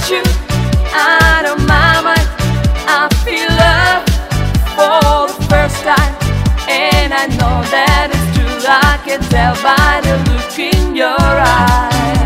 you out of my mind. I feel love for the first time, and I know that it's true. I can tell by the look in your eyes.